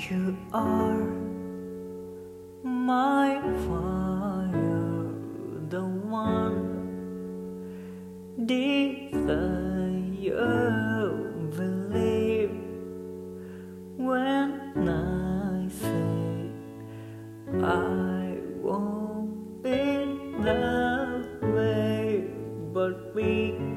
You are my fire, the one desire. Believe when I say I won't be that way, but we